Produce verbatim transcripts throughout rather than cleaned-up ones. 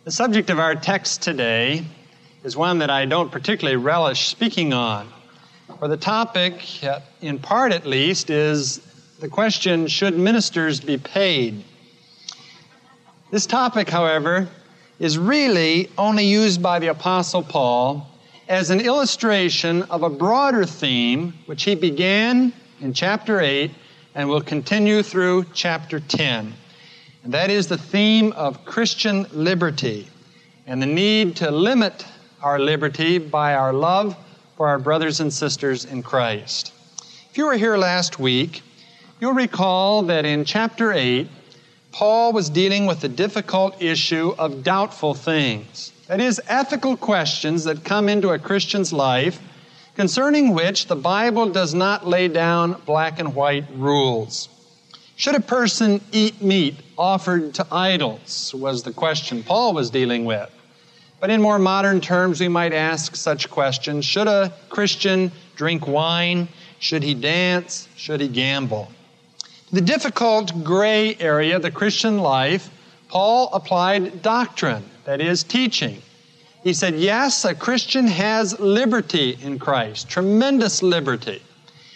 The subject of our text today is one that I don't particularly relish speaking on. For the topic, in part at least, is the question, should ministers be paid? This topic, however, is really only used by the Apostle Paul as an illustration of a broader theme which he began in chapter eight and will continue through chapter ten. And that is the theme of Christian liberty and the need to limit our liberty by our love for our brothers and sisters in Christ. If you were here last week, you'll recall that in chapter eight, Paul was dealing with the difficult issue of doubtful things. That is, ethical questions that come into a Christian's life concerning which the Bible does not lay down black and white rules. Should a person eat meat offered to idols, was the question Paul was dealing with. But in more modern terms, we might ask such questions. Should a Christian drink wine? Should he dance? Should he gamble? The difficult gray area of the Christian life, Paul applied doctrine, that is, teaching. He said, yes, a Christian has liberty in Christ, tremendous liberty.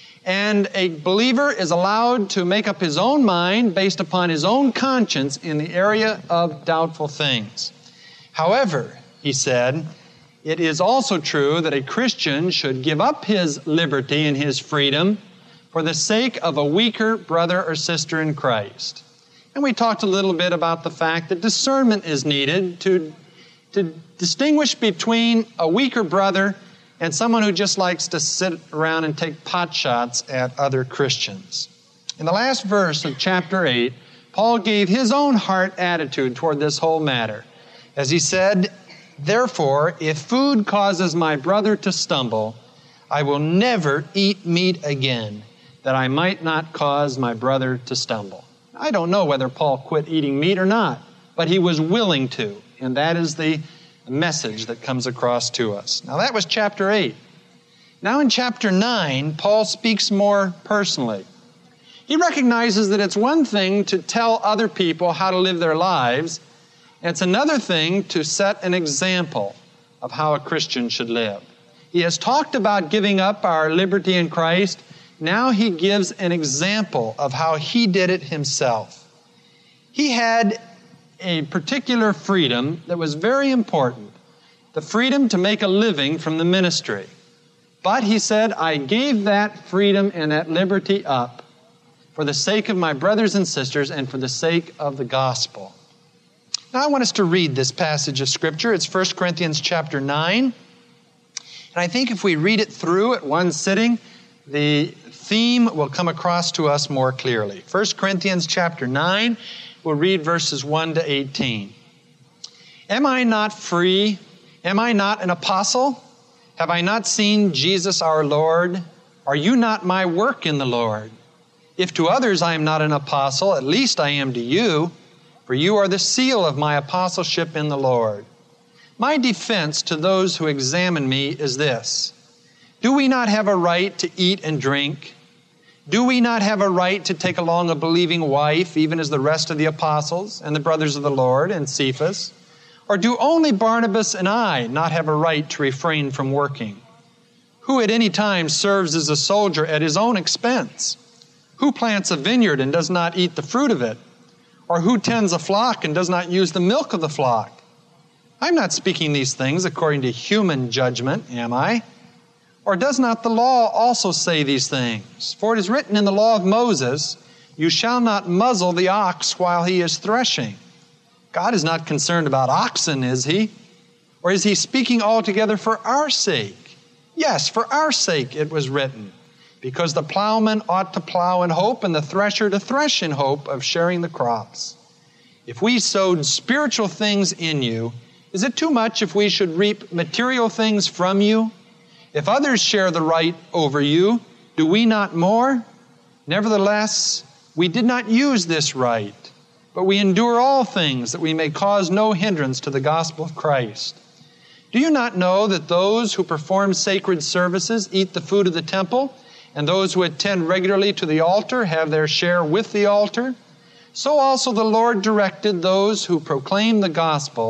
And a believer is allowed to make up his own mind based upon his own conscience in the area of doubtful things. However, he said, it is also true that a Christian should give up his liberty and his freedom for the sake of a weaker brother or sister in Christ. And we talked a little bit about the fact that discernment is needed to, to distinguish between a weaker brother and someone who just likes to sit around and take pot shots at other Christians. In the last verse of chapter eight, Paul gave his own heart attitude toward this whole matter. As he said, therefore, if food causes my brother to stumble, I will never eat meat again, that I might not cause my brother to stumble. I don't know whether Paul quit eating meat or not, but he was willing to, and that is the message that comes across to us. Now that was chapter eight. Now in chapter nine, Paul speaks more personally. He recognizes that it's one thing to tell other people how to live their lives, and it's another thing to set an example of how a Christian should live. He has talked about giving up our liberty in Christ. Now he gives an example of how he did it himself. He had a particular freedom that was very important, the freedom to make a living from the ministry. But he said, I gave that freedom and that liberty up for the sake of my brothers and sisters and for the sake of the gospel. Now I want us to read this passage of Scripture. It's First Corinthians chapter nine. And I think if we read it through at one sitting, the theme will come across to us more clearly. First Corinthians chapter nine. We'll read verses one to eighteen. Am I not free? Am I not an apostle? Have I not seen Jesus our Lord? Are you not my work in the Lord? If to others I am not an apostle, at least I am to you, for you are the seal of my apostleship in the Lord. My defense to those who examine me is this: do we not have a right to eat and drink? Do we not have a right to take along a believing wife, even as the rest of the apostles and the brothers of the Lord and Cephas? Or do only Barnabas and I not have a right to refrain from working? Who at any time serves as a soldier at his own expense? Who plants a vineyard and does not eat the fruit of it? Or who tends a flock and does not use the milk of the flock? I'm not speaking these things according to human judgment, am I? Or does not the law also say these things? For it is written in the law of Moses, you shall not muzzle the ox while he is threshing. God is not concerned about oxen, is he? Or is he speaking altogether for our sake? Yes, for our sake it was written, because the plowman ought to plow in hope and the thresher to thresh in hope of sharing the crops. If we sowed spiritual things in you, is it too much if we should reap material things from you? If others share the right over you, do we not more? Nevertheless, we did not use this right, but we endure all things that we may cause no hindrance to the gospel of Christ. Do you not know that those who perform sacred services eat the food of the temple, and those who attend regularly to the altar have their share with the altar? So also the Lord directed those who proclaim the gospel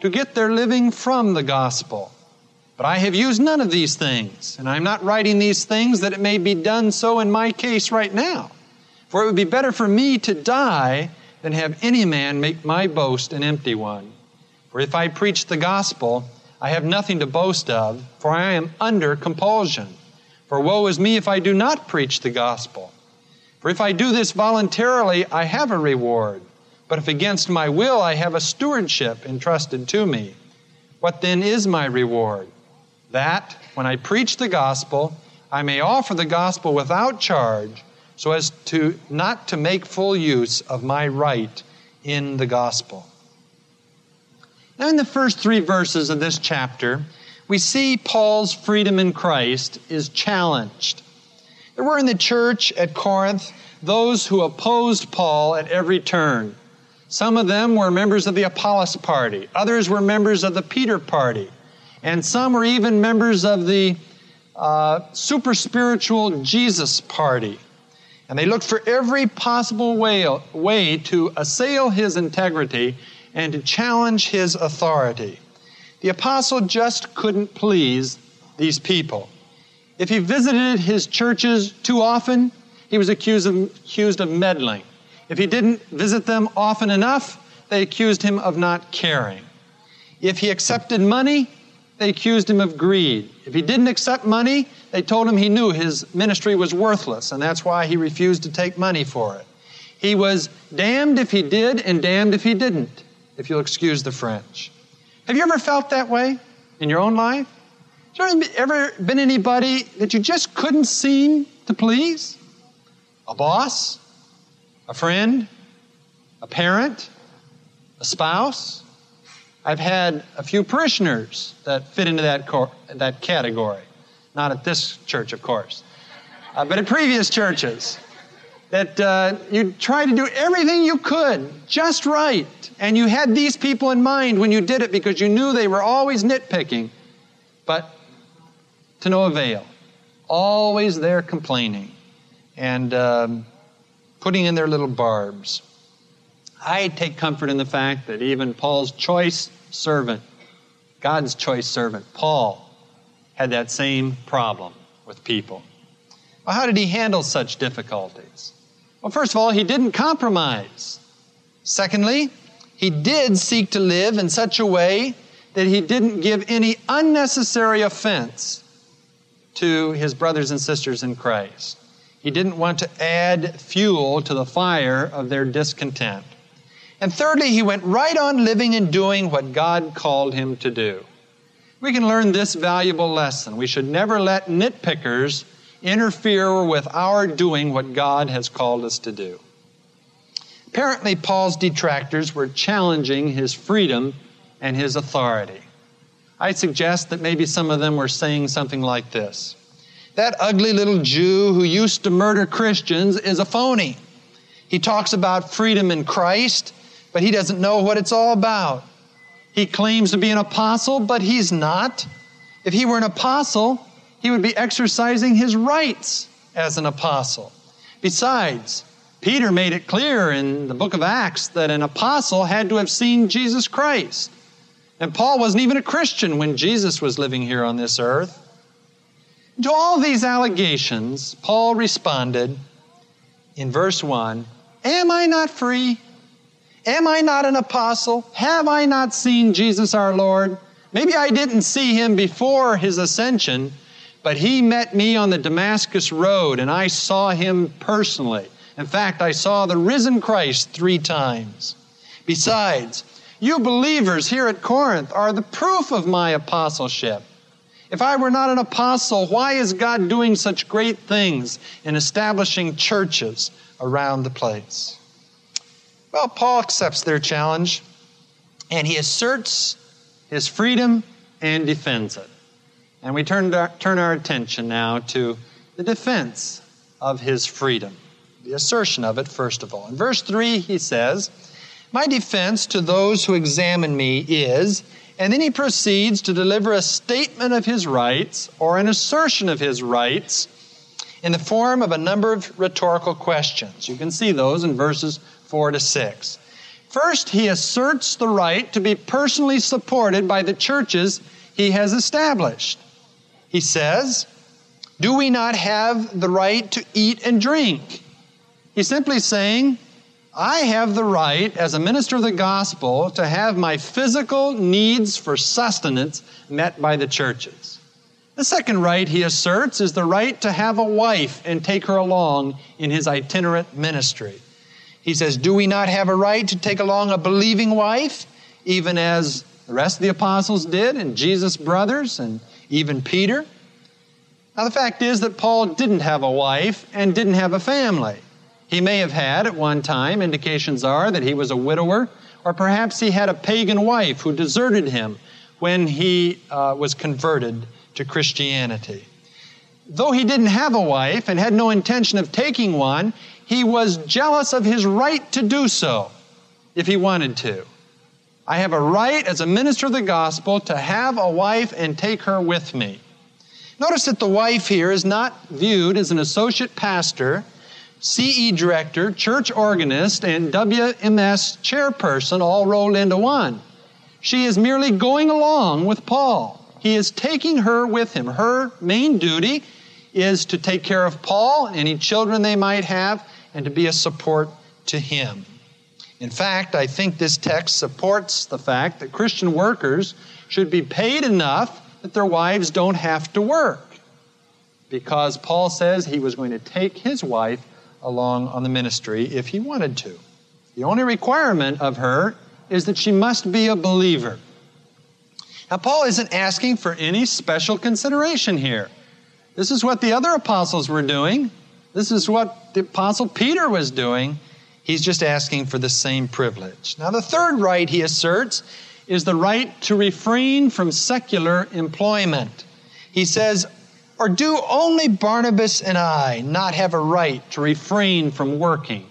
to get their living from the gospel. But I have used none of these things, and I'm not writing these things that it may be done so in my case right now. For it would be better for me to die than have any man make my boast an empty one. For if I preach the gospel, I have nothing to boast of, for I am under compulsion. For woe is me if I do not preach the gospel. For if I do this voluntarily, I have a reward. But if against my will, I have a stewardship entrusted to me. What then is my reward? That, when I preach the gospel, I may offer the gospel without charge, so as to not to make full use of my right in the gospel. Now, in the first three verses of this chapter, we see Paul's freedom in Christ is challenged. There were in the church at Corinth those who opposed Paul at every turn. Some of them were members of the Apollos party. Others were members of the Peter party. And some were even members of the uh, super spiritual Jesus party. And they looked for every possible way, way to assail his integrity and to challenge his authority. The apostle just couldn't please these people. If he visited his churches too often, he was accused of, accused of meddling. If he didn't visit them often enough, they accused him of not caring. If he accepted money, they accused him of greed. If he didn't accept money, they told him he knew his ministry was worthless, and that's why he refused to take money for it. He was damned if he did and damned if he didn't, if you'll excuse the French. Have you ever felt that way in your own life? Has there ever been anybody that you just couldn't seem to please? A boss? A friend? A parent? A spouse? I've had a few parishioners that fit into that cor- that category. Not at this church, of course, uh, but at previous churches. That uh, you tried to do everything you could just right. And you had these people in mind when you did it because you knew they were always nitpicking. But to no avail. Always there complaining and um, putting in their little barbs. I take comfort in the fact that even Paul's choice servant, God's choice servant, Paul, had that same problem with people. Well, how did he handle such difficulties? Well, first of all, he didn't compromise. Secondly, he did seek to live in such a way that he didn't give any unnecessary offense to his brothers and sisters in Christ. He didn't want to add fuel to the fire of their discontent. And thirdly, he went right on living and doing what God called him to do. We can learn this valuable lesson. We should never let nitpickers interfere with our doing what God has called us to do. Apparently, Paul's detractors were challenging his freedom and his authority. I suggest that maybe some of them were saying something like this. That ugly little Jew who used to murder Christians is a phony. He talks about freedom in Christ, but he doesn't know what it's all about. He claims to be an apostle, but he's not. If he were an apostle, he would be exercising his rights as an apostle. Besides, Peter made it clear in the book of Acts that an apostle had to have seen Jesus Christ. And Paul wasn't even a Christian when Jesus was living here on this earth. To all these allegations, Paul responded in verse one, "Am I not free? Am I not an apostle? Have I not seen Jesus our Lord? Maybe I didn't see him before his ascension, but he met me on the Damascus road and I saw him personally. In fact, I saw the risen Christ three times. Besides, you believers here at Corinth are the proof of my apostleship. If I were not an apostle, why is God doing such great things in establishing churches around the place?" Well, Paul accepts their challenge, and he asserts his freedom and defends it. And we turn our, turn our attention now to the defense of his freedom, the assertion of it, first of all. In verse three, he says, "My defense to those who examine me is," and then he proceeds to deliver a statement of his rights or an assertion of his rights in the form of a number of rhetorical questions. You can see those in verses four to six. First, he asserts the right to be personally supported by the churches he has established. He says, do we not have the right to eat and drink? He's simply saying, I have the right as a minister of the gospel to have my physical needs for sustenance met by the churches. The second right he asserts is the right to have a wife and take her along in his itinerant ministry. He says, do we not have a right to take along a believing wife, even as the rest of the apostles did, and Jesus' brothers, and even Peter? Now, the fact is that Paul didn't have a wife and didn't have a family. He may have had at one time. Indications are that he was a widower, or perhaps he had a pagan wife who deserted him when he uh, was converted to Christianity. Though he didn't have a wife and had no intention of taking one, he was jealous of his right to do so if he wanted to. I have a right as a minister of the gospel to have a wife and take her with me. Notice that the wife here is not viewed as an associate pastor, C E director, church organist, and W M S chairperson all rolled into one. She is merely going along with Paul. He is taking her with him. Her main duty is to take care of Paul and any children they might have and to be a support to him. In fact, I think this text supports the fact that Christian workers should be paid enough that their wives don't have to work, because Paul says he was going to take his wife along on the ministry if he wanted to. The only requirement of her is that she must be a believer. Now, Paul isn't asking for any special consideration here. This is what the other apostles were doing. This is what the apostle Peter was doing. He's just asking for the same privilege. Now, the third right he asserts is the right to refrain from secular employment. He says, or do only Barnabas and I not have a right to refrain from working?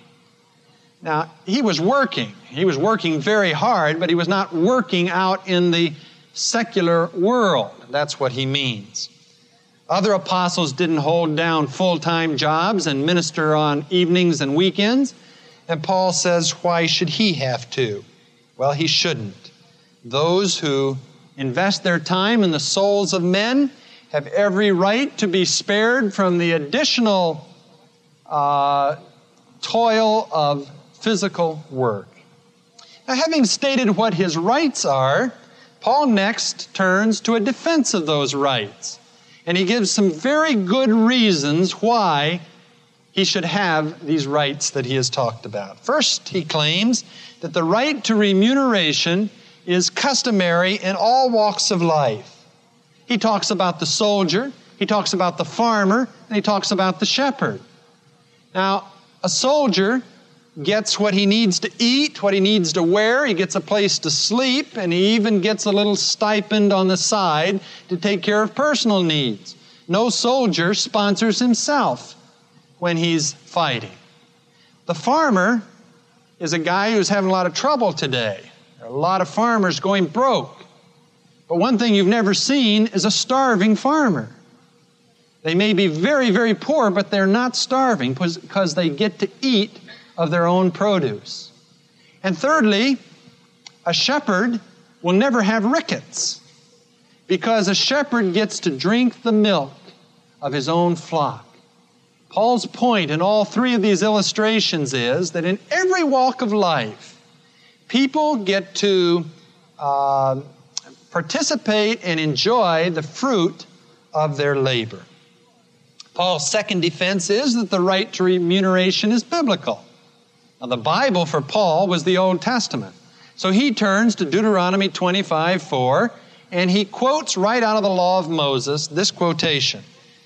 Now, he was working. He was working very hard, but he was not working out in the secular world. That's what he means. Other apostles didn't hold down full-time jobs and minister on evenings and weekends. And Paul says, why should he have to? Well, he shouldn't. Those who invest their time in the souls of men have every right to be spared from the additional uh, toil of physical work. Now, having stated what his rights are, Paul next turns to a defense of those rights. And he gives some very good reasons why he should have these rights that he has talked about. First, he claims that the right to remuneration is customary in all walks of life. He talks about the soldier, he talks about the farmer, and he talks about the shepherd. Now, a soldier gets what he needs to eat, what he needs to wear, he gets a place to sleep, and he even gets a little stipend on the side to take care of personal needs. No soldier sponsors himself when he's fighting. The farmer is a guy who's having a lot of trouble today. There are a lot of farmers going broke. But one thing you've never seen is a starving farmer. They may be very, very poor, but they're not starving because they get to eat of their own produce. And thirdly, a shepherd will never have rickets because a shepherd gets to drink the milk of his own flock. Paul's point in all three of these illustrations is that in every walk of life, people get to uh, participate and enjoy the fruit of their labor. Paul's second defense is that the right to remuneration is biblical. Now, the Bible for Paul was the Old Testament. So he turns to Deuteronomy twenty-five four, and he quotes right out of the law of Moses this quotation.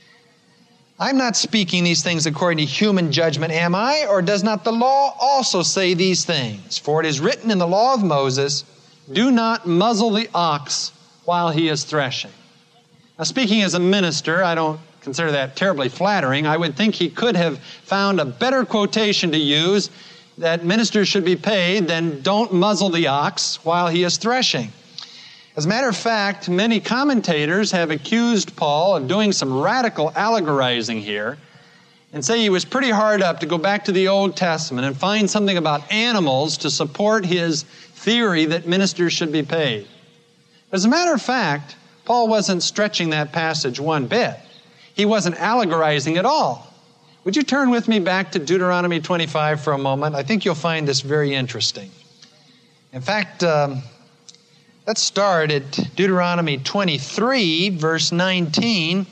I'm not speaking these things according to human judgment, am I? Or does not the law also say these things? For it is written in the law of Moses, do not muzzle the ox while he is threshing. Now, speaking as a minister, I don't consider that terribly flattering. I would think he could have found a better quotation to use that ministers should be paid than don't muzzle the ox while he is threshing. As a matter of fact, many commentators have accused Paul of doing some radical allegorizing here. and say he was pretty hard up to go back to the Old Testament and find something about animals to support his theory that ministers should be paid. As a matter of fact, Paul wasn't stretching that passage one bit. He wasn't allegorizing at all. Would you turn with me back to Deuteronomy twenty-five for a moment? I think you'll find this very interesting. In fact, um, let's start at Deuteronomy twenty-three, verse nineteen,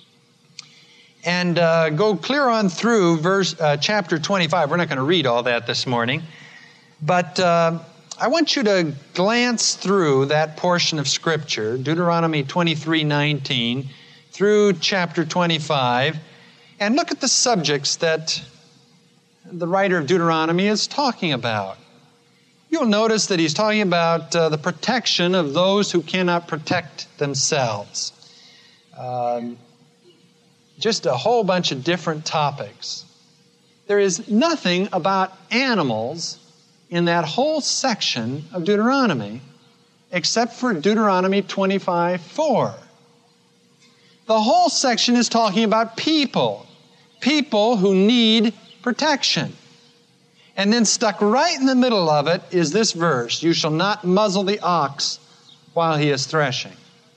and uh, go clear on through verse uh, chapter twenty-five. We're not going to read all that this morning, but uh, I want you to glance through that portion of Scripture, Deuteronomy twenty-three, nineteen, through chapter twenty-five, and look at the subjects that the writer of Deuteronomy is talking about. You'll notice that he's talking about uh, the protection of those who cannot protect themselves. Um, just a whole bunch of different topics. There is nothing about animals in that whole section of Deuteronomy except for Deuteronomy twenty-five, four. The whole section is talking about people, people who need protection. And then stuck right in the middle of it is this verse, you shall not muzzle the ox while he is threshing.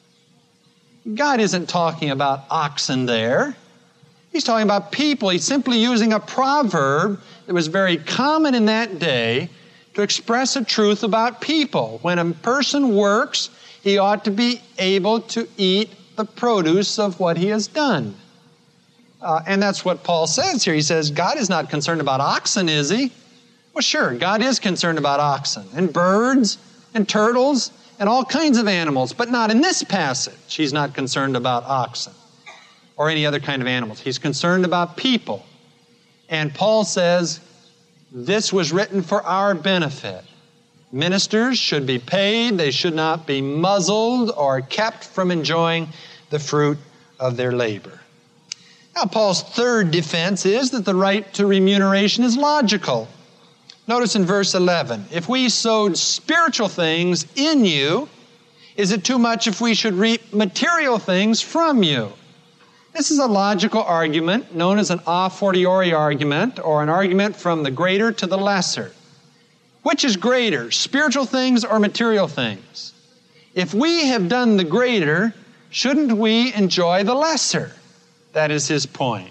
God isn't talking about oxen there. He's talking about people. He's simply using a proverb that was very common in that day to express a truth about people. When a person works, he ought to be able to eat the produce of what he has done. Uh, and that's what Paul says here. He says, God is not concerned about oxen, is he? Well, sure, God is concerned about oxen and birds and turtles and all kinds of animals, but not in this passage. He's not concerned about oxen or any other kind of animals. He's concerned about people. And Paul says, this was written for our benefit. Ministers should be paid. They should not be muzzled or kept from enjoying the fruit of their labor. Now, Paul's third defense is that the right to remuneration is logical. Notice in verse eleven, if we sowed spiritual things in you, is it too much if we should reap material things from you? This is a logical argument known as an a fortiori argument, or an argument from the greater to the lesser. Which is greater, spiritual things or material things? If we have done the greater, shouldn't we enjoy the lesser? That is his point.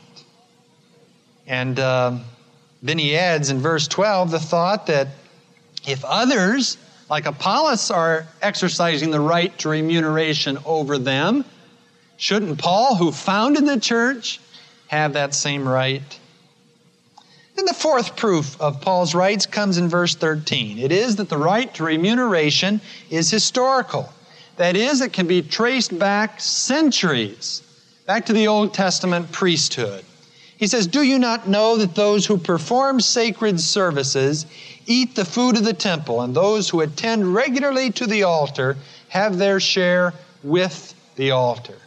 And uh, then he adds in verse twelve the thought that if others, like Apollos, are exercising the right to remuneration over them, shouldn't Paul, who founded the church, have that same right? Then the fourth proof of Paul's rights comes in verse thirteen. It is that the right to remuneration is historical. That is, it can be traced back centuries, back to the Old Testament priesthood. He says, do you not know that those who perform sacred services eat the food of the temple, and those who attend regularly to the altar have their share with the altar?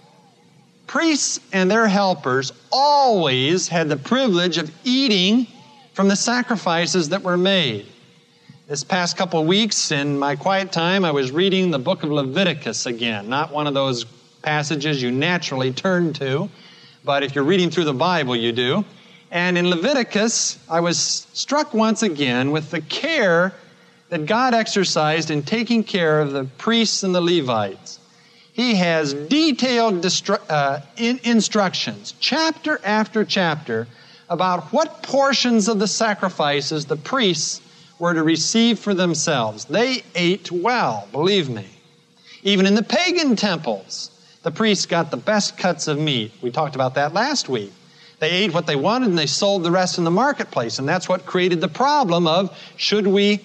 Priests and their helpers always had the privilege of eating from the sacrifices that were made. This past couple of weeks in my quiet time, I was reading the book of Leviticus again, not one of those passages you naturally turn to, but if you're reading through the Bible, you do. And in Leviticus, I was struck once again with the care that God exercised in taking care of the priests and the Levites. He has detailed distru- uh, in instructions, chapter after chapter, about what portions of the sacrifices the priests were to receive for themselves. They ate well, believe me. Even in the pagan temples, the priests got the best cuts of meat. We talked about that last week. They ate what they wanted and they sold the rest in the marketplace. And that's what created the problem of, should we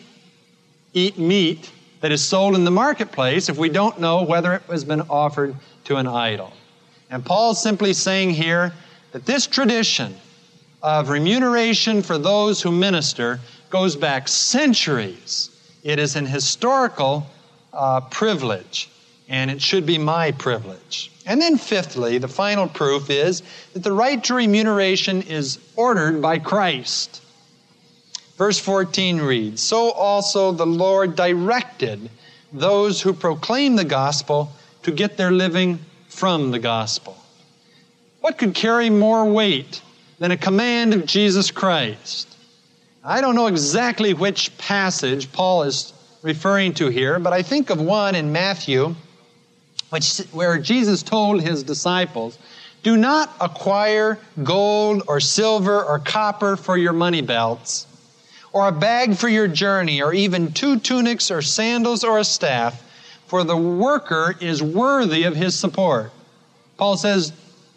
eat meat that is sold in the marketplace if we don't know whether it has been offered to an idol? And Paul's simply saying here that this tradition of remuneration for those who minister goes back centuries. It is an historical uh, privilege, and it should be my privilege. And then fifthly, the final proof is that the right to remuneration is ordered by Christ. Verse fourteen reads, so also the Lord directed those who proclaim the gospel to get their living from the gospel. What could carry more weight than a command of Jesus Christ. I don't know exactly which passage Paul is referring to here, but I think of one in Matthew which, where Jesus told his disciples, do not acquire gold or silver or copper for your money belts, or a bag for your journey, or even two tunics or sandals or a staff, for the worker is worthy of his support. Paul says,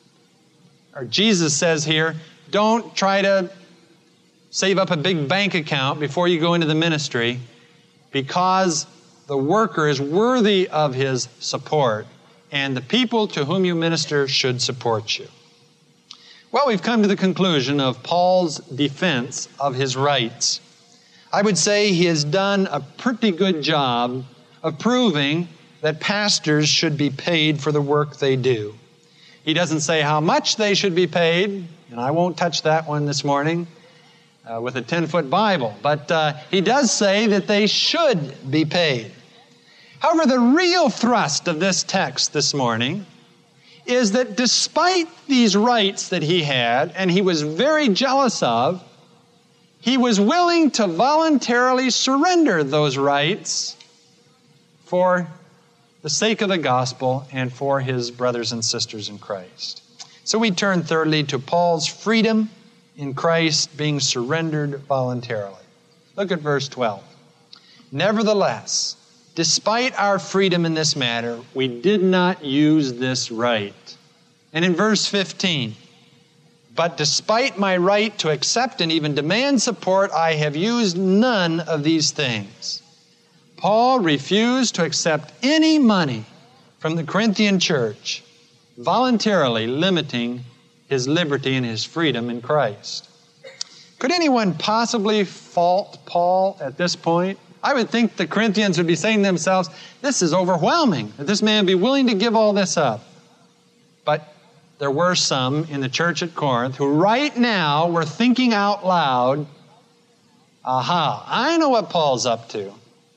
or Jesus says here, don't try to save up a big bank account before you go into the ministry, because the worker is worthy of his support, and the people to whom you minister should support you. Well, we've come to the conclusion of Paul's defense of his rights. I would say he has done a pretty good job of proving that pastors should be paid for the work they do. He doesn't say how much they should be paid, and I won't touch that one this morning uh, with a ten-foot Bible, but uh, he does say that they should be paid. However, the real thrust of this text this morning is that despite these rights that he had, and he was very jealous of, he was willing to voluntarily surrender those rights for the sake of the gospel and for his brothers and sisters in Christ. So we turn thirdly to Paul's freedom in Christ being surrendered voluntarily. Look at verse twelve. Nevertheless, despite our freedom in this matter, we did not use this right. And in verse fifteen, but despite my right to accept and even demand support, I have used none of these things. Paul refused to accept any money from the Corinthian church, voluntarily limiting his liberty and his freedom in Christ. Could anyone possibly fault Paul at this point? I would think the Corinthians would be saying to themselves, this is overwhelming, that this man be willing to give all this up. But there were some in the church at Corinth who right now were thinking out loud, aha, I know what Paul's up to.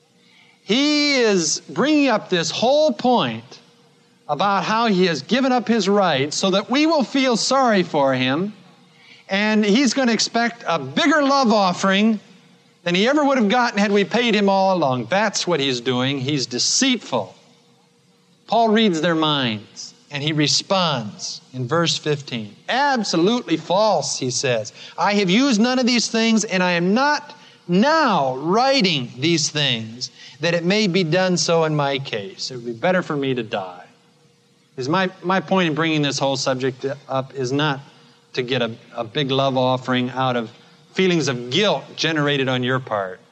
He is bringing up this whole point about how he has given up his rights so that we will feel sorry for him, and he's going to expect a bigger love offering than he ever would have gotten had we paid him all along. That's what he's doing. He's deceitful. Paul reads their minds, and he responds in verse fifteen. Absolutely false, he says. I have used none of these things, and I am not now writing these things, that it may be done so in my case. It would be better for me to die. Is my, my point in bringing this whole subject up is not to get a, a big love offering out of feelings of guilt generated on your part.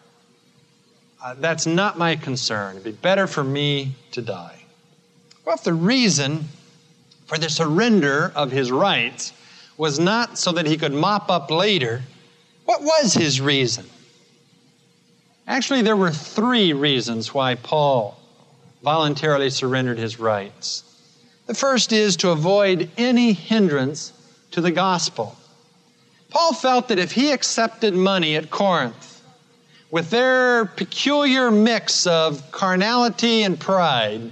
Uh, that's not my concern. It'd be better for me to die. Well, if the reason for the surrender of his rights was not so that he could mop up later, what was his reason? Actually, there were three reasons why Paul voluntarily surrendered his rights. The first is to avoid any hindrance to the gospel. Paul felt that if he accepted money at Corinth with their peculiar mix of carnality and pride,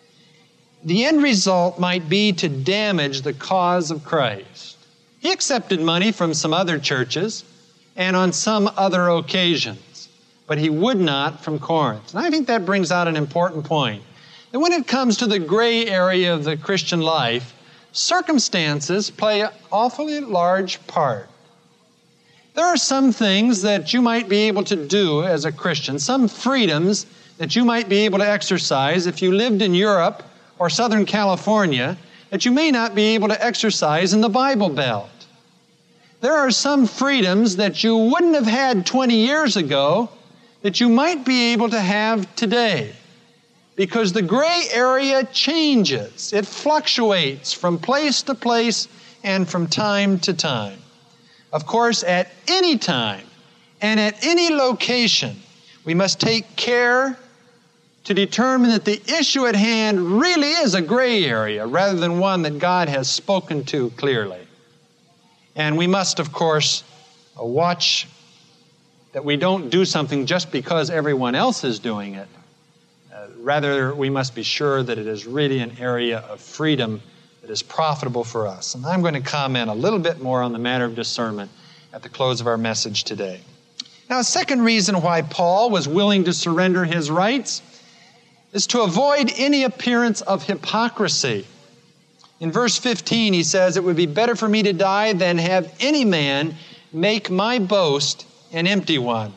the end result might be to damage the cause of Christ. He accepted money from some other churches and on some other occasions, but he would not from Corinth. And I think that brings out an important point. That when it comes to the gray area of the Christian life, circumstances play an awfully large part. There are some things that you might be able to do as a Christian, some freedoms that you might be able to exercise if you lived in Europe or Southern California that you may not be able to exercise in the Bible Belt. There are some freedoms that you wouldn't have had twenty years ago that you might be able to have today, because the gray area changes. It fluctuates from place to place and from time to time. Of course, at any time and at any location, we must take care to determine that the issue at hand really is a gray area rather than one that God has spoken to clearly. And we must, of course, watch that we don't do something just because everyone else is doing it. Uh, rather, we must be sure that it is really an area of freedom that is profitable for us. And I'm going to comment a little bit more on the matter of discernment at the close of our message today. Now, a second reason why Paul was willing to surrender his rights is to avoid any appearance of hypocrisy. In verse fifteen, he says, "It would be better for me to die than have any man make my boast an empty one."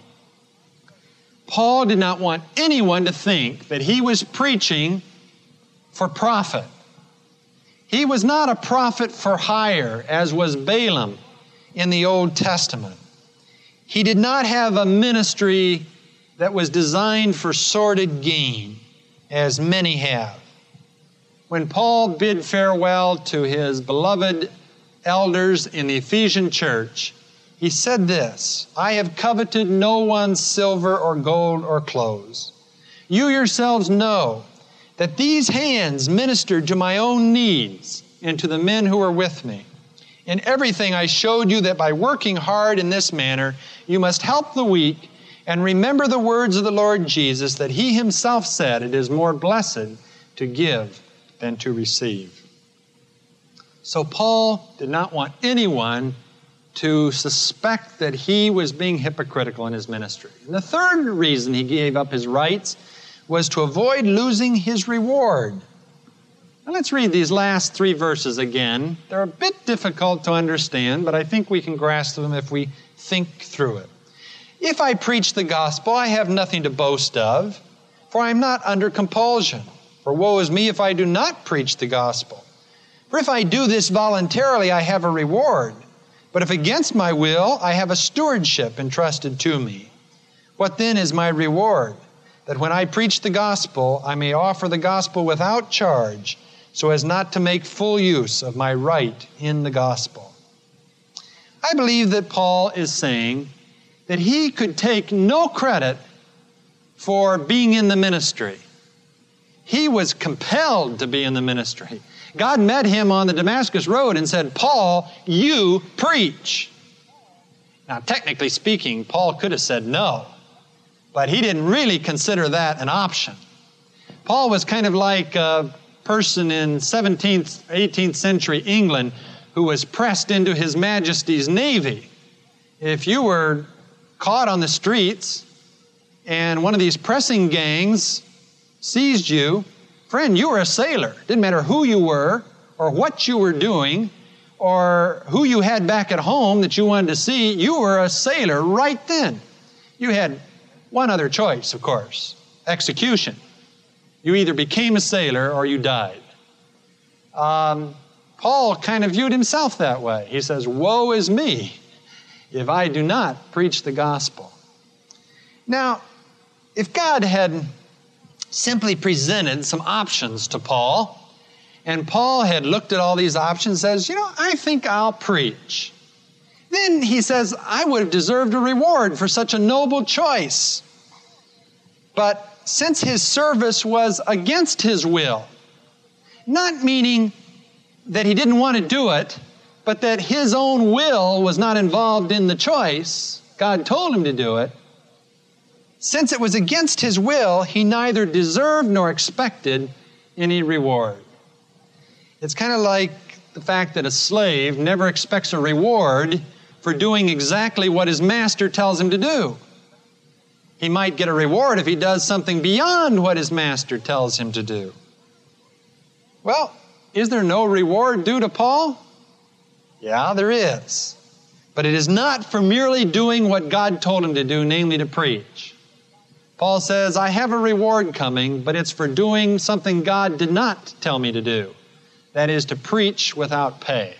Paul did not want anyone to think that he was preaching for profit. He was not a prophet for hire, as was Balaam in the Old Testament. He did not have a ministry that was designed for sordid gain, as many have. When Paul bid farewell to his beloved elders in the Ephesian church, he said this, "I have coveted no one's silver or gold or clothes. You yourselves know that these hands ministered to my own needs and to the men who were with me. In everything I showed you that by working hard in this manner, you must help the weak and remember the words of the Lord Jesus, that he himself said, 'It is more blessed to give than to receive.'" So Paul did not want anyone to suspect that he was being hypocritical in his ministry. And the third reason he gave up his rights was to avoid losing his reward. Now let's read these last three verses again. They're a bit difficult to understand, but I think we can grasp them if we think through it. "If I preach the gospel, I have nothing to boast of, for I am not under compulsion. For woe is me if I do not preach the gospel. For if I do this voluntarily, I have a reward. But if against my will, I have a stewardship entrusted to me. What then is my reward? That when I preach the gospel, I may offer the gospel without charge, so as not to make full use of my right in the gospel." I believe that Paul is saying that he could take no credit for being in the ministry. He was compelled to be in the ministry. God met him on the Damascus Road and said, "Paul, you preach." Now, technically speaking, Paul could have said no, but he didn't really consider that an option. Paul was kind of like a person in seventeenth, eighteenth century England who was pressed into His Majesty's Navy. If you were caught on the streets and one of these pressing gangs seized you, friend, you were a sailor. Didn't matter who you were or what you were doing or who you had back at home that you wanted to see, you were a sailor right then. You had one other choice, of course, execution. You either became a sailor or you died. Um, Paul kind of viewed himself that way. He says, "Woe is me if I do not preach the gospel." Now, if God had simply presented some options to Paul, and Paul had looked at all these options and says, "You know, I think I'll preach," then he says, I would have deserved a reward for such a noble choice. But since his service was against his will, not meaning that he didn't want to do it, but that his own will was not involved in the choice, God told him to do it, since it was against his will, he neither deserved nor expected any reward. It's kind of like the fact that a slave never expects a reward for doing exactly what his master tells him to do. He might get a reward if he does something beyond what his master tells him to do. Well, is there no reward due to Paul? Yeah, there is. But it is not for merely doing what God told him to do, namely to preach. Paul says, I have a reward coming, but it's for doing something God did not tell me to do. That is to preach without pay.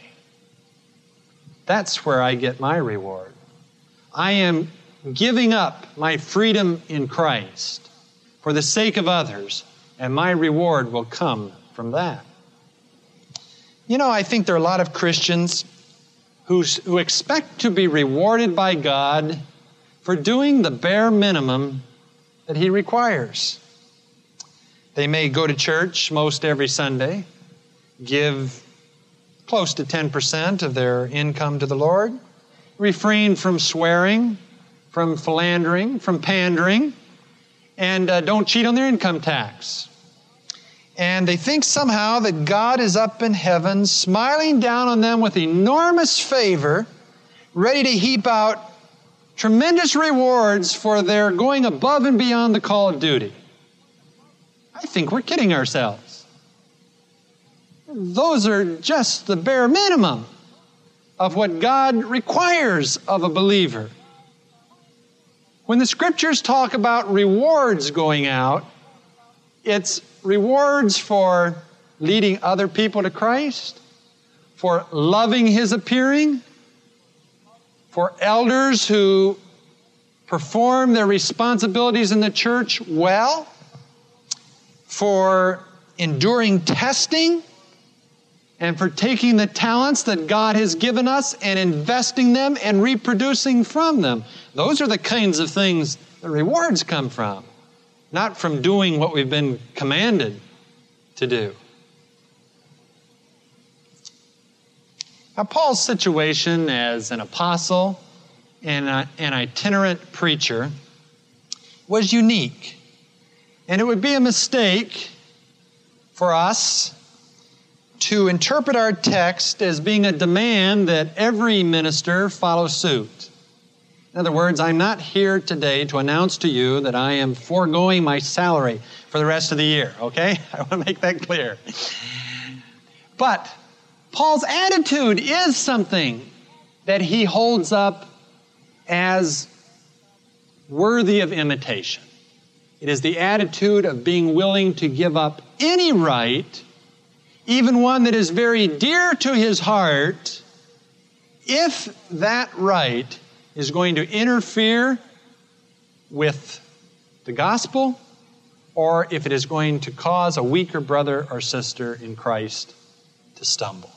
That's where I get my reward. I am giving up my freedom in Christ for the sake of others, and my reward will come from that. You know, I think there are a lot of Christians who, who expect to be rewarded by God for doing the bare minimum that He requires. They may go to church most every Sunday, give close to ten percent of their income to the Lord, refrain from swearing, from philandering, from pandering, and uh, don't cheat on their income tax. And they think somehow that God is up in heaven, smiling down on them with enormous favor, ready to heap out tremendous rewards for their going above and beyond the call of duty. I think we're kidding ourselves. Those are just the bare minimum of what God requires of a believer. When the Scriptures talk about rewards going out, it's rewards for leading other people to Christ, for loving His appearing, for elders who perform their responsibilities in the church well, for enduring testing, and for taking the talents that God has given us and investing them and reproducing from them. Those are the kinds of things the rewards come from, not from doing what we've been commanded to do. Now, Paul's situation as an apostle and a, an itinerant preacher was unique. And it would be a mistake for us to interpret our text as being a demand that every minister follow suit. In other words, I'm not here today to announce to you that I am foregoing my salary for the rest of the year, okay? I want to make that clear. But Paul's attitude is something that he holds up as worthy of imitation. It is the attitude of being willing to give up any right, even one that is very dear to his heart, if that right is going to interfere with the gospel, or if it is going to cause a weaker brother or sister in Christ to stumble.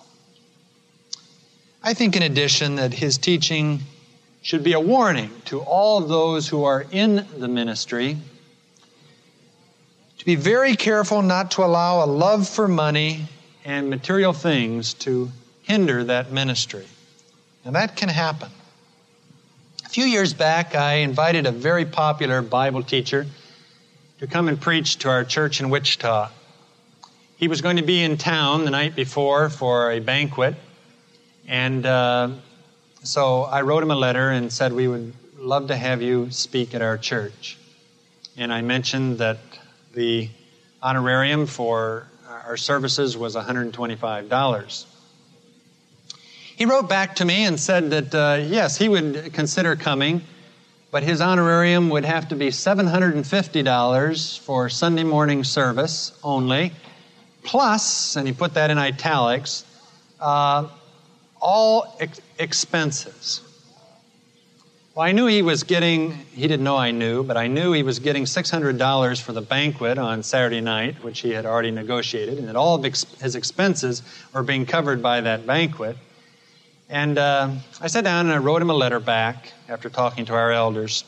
I think in addition that his teaching should be a warning to all those who are in the ministry to be very careful not to allow a love for money and material things to hinder that ministry. And that can happen. A few years back, I invited a very popular Bible teacher to come and preach to our church in Wichita. He was going to be in town the night before for a banquet, and uh, so I wrote him a letter and said we would love to have you speak at our church. And I mentioned that the honorarium for our services was one hundred twenty-five dollars. He wrote back to me and said that, uh, yes, he would consider coming, but his honorarium would have to be seven hundred fifty dollars for Sunday morning service only, plus, and he put that in italics, uh, all ex- expenses. Well, I knew he was getting, he didn't know I knew, but I knew he was getting six hundred dollars for the banquet on Saturday night, which he had already negotiated, and that all of ex- his expenses were being covered by that banquet. And uh, I sat down and I wrote him a letter back after talking to our elders.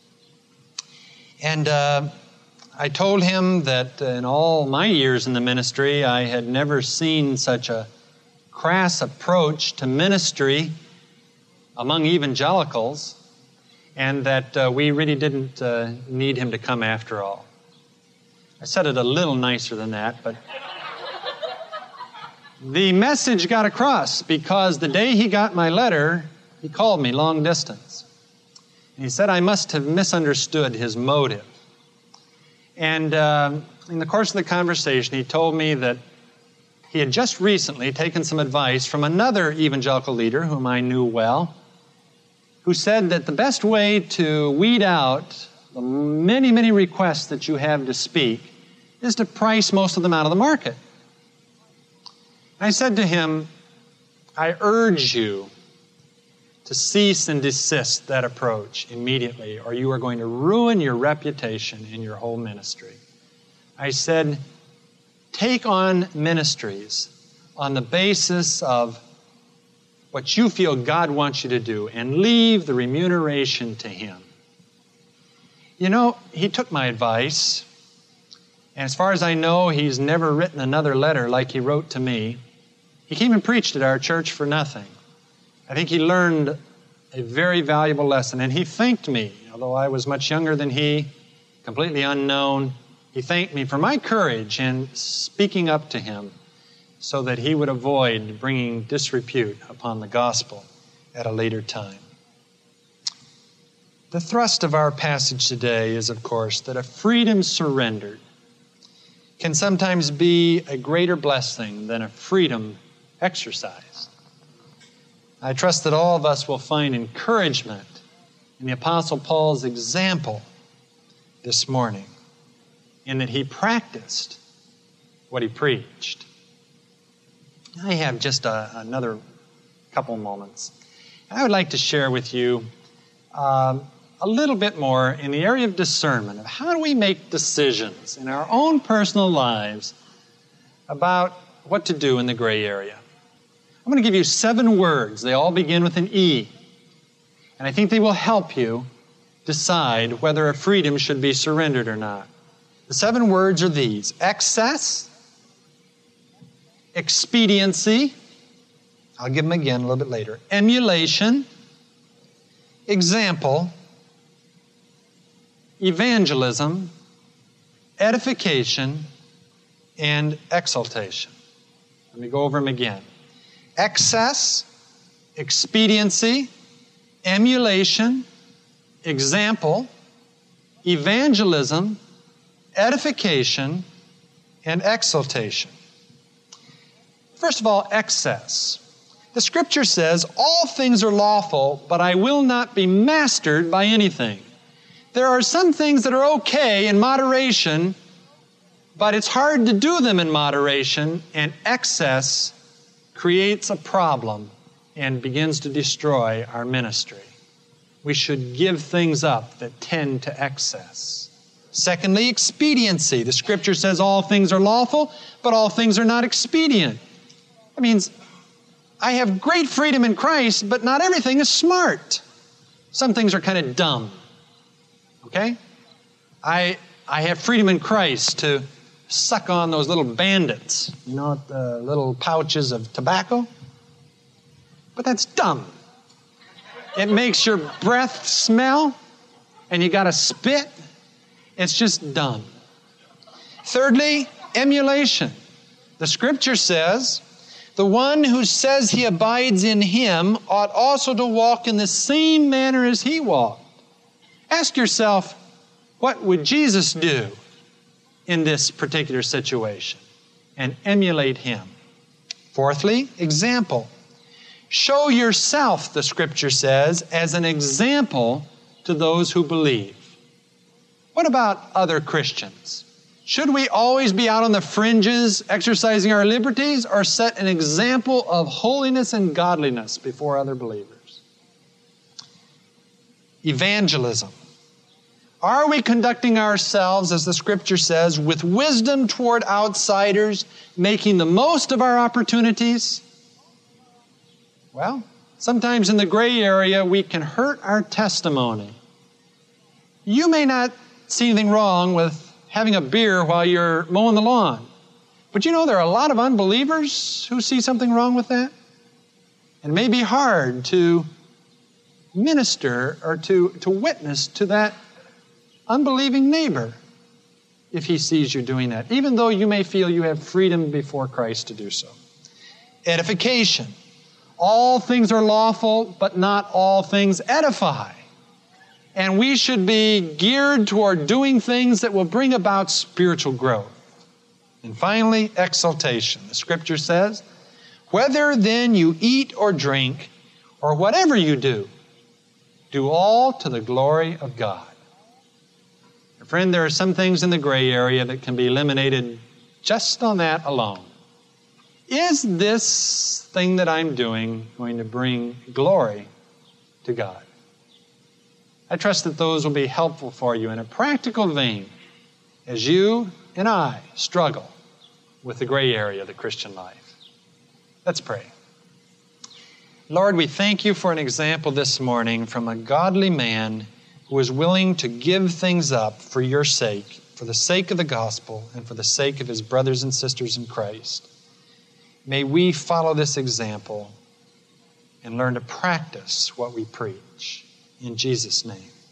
And uh, I told him that in all my years in the ministry, I had never seen such a crass approach to ministry among evangelicals, and that uh, we really didn't uh, need him to come after all. I said it a little nicer than that, but the message got across, because the day he got my letter, he called me long distance. And he said I must have misunderstood his motive. And uh, in the course of the conversation, he told me that he had just recently taken some advice from another evangelical leader whom I knew well, who said that the best way to weed out the many, many requests that you have to speak is to price most of them out of the market. I said to him, I urge you to cease and desist that approach immediately, or you are going to ruin your reputation in your whole ministry. I said, take on ministries on the basis of what you feel God wants you to do, and leave the remuneration to Him. You know, he took my advice, and as far as I know, he's never written another letter like he wrote to me. He came and preached at our church for nothing. I think he learned a very valuable lesson, and he thanked me. Although I was much younger than he, completely unknown, He thanked me for my courage in speaking up to him so that he would avoid bringing disrepute upon the gospel at a later time. The thrust of our passage today is, of course, that a freedom surrendered can sometimes be a greater blessing than a freedom exercised. I trust that all of us will find encouragement in the Apostle Paul's example this morning, in that he practiced what he preached. I have just a, another couple moments. I would like to share with you um, a little bit more in the area of discernment of how do we make decisions in our own personal lives about what to do in the gray area. I'm going to give you seven words. They all begin with an E. And I think they will help you decide whether a freedom should be surrendered or not. The seven words are these: excess, expediency, I'll give them again a little bit later, emulation, example, evangelism, edification, and exaltation. Let me go over them again. Excess, expediency, emulation, example, evangelism, edification, and exaltation. First of all, excess. The Scripture says, all things are lawful, but I will not be mastered by anything. There are some things that are okay in moderation, but it's hard to do them in moderation, and excess creates a problem and begins to destroy our ministry. We should give things up that tend to excess. Secondly, expediency. The Scripture says all things are lawful, but all things are not expedient. That means I have great freedom in Christ, but not everything is smart. Some things are kind of dumb. Okay? I I have freedom in Christ to suck on those little bandits, you know, the little pouches of tobacco. But that's dumb. It makes your breath smell, and you got to spit. It's just dumb. Thirdly, emulation. The Scripture says, the one who says he abides in him ought also to walk in the same manner as he walked. Ask yourself, what would Jesus do in this particular situation? And emulate him. Fourthly, example. Show yourself, the Scripture says, as an example to those who believe. What about other Christians? Should we always be out on the fringes exercising our liberties, or set an example of holiness and godliness before other believers? Evangelism. Are we conducting ourselves, as the Scripture says, with wisdom toward outsiders, making the most of our opportunities? Well, sometimes in the gray area, we can hurt our testimony. You may not see anything wrong with having a beer while you're mowing the lawn. But you know, there are a lot of unbelievers who see something wrong with that. And it may be hard to minister or to, to witness to that unbelieving neighbor if he sees you doing that, even though you may feel you have freedom before Christ to do so. Edification. All things are lawful, but not all things edify. And we should be geared toward doing things that will bring about spiritual growth. And finally, exaltation. The Scripture says, whether then you eat or drink, or whatever you do, do all to the glory of God. Friend, there are some things in the gray area that can be eliminated just on that alone. Is this thing that I'm doing going to bring glory to God? I trust that those will be helpful for you in a practical vein as you and I struggle with the gray area of the Christian life. Let's pray. Lord, we thank you for an example this morning from a godly man who is willing to give things up for your sake, for the sake of the gospel and for the sake of his brothers and sisters in Christ. May we follow this example and learn to practice what we preach. In Jesus' name.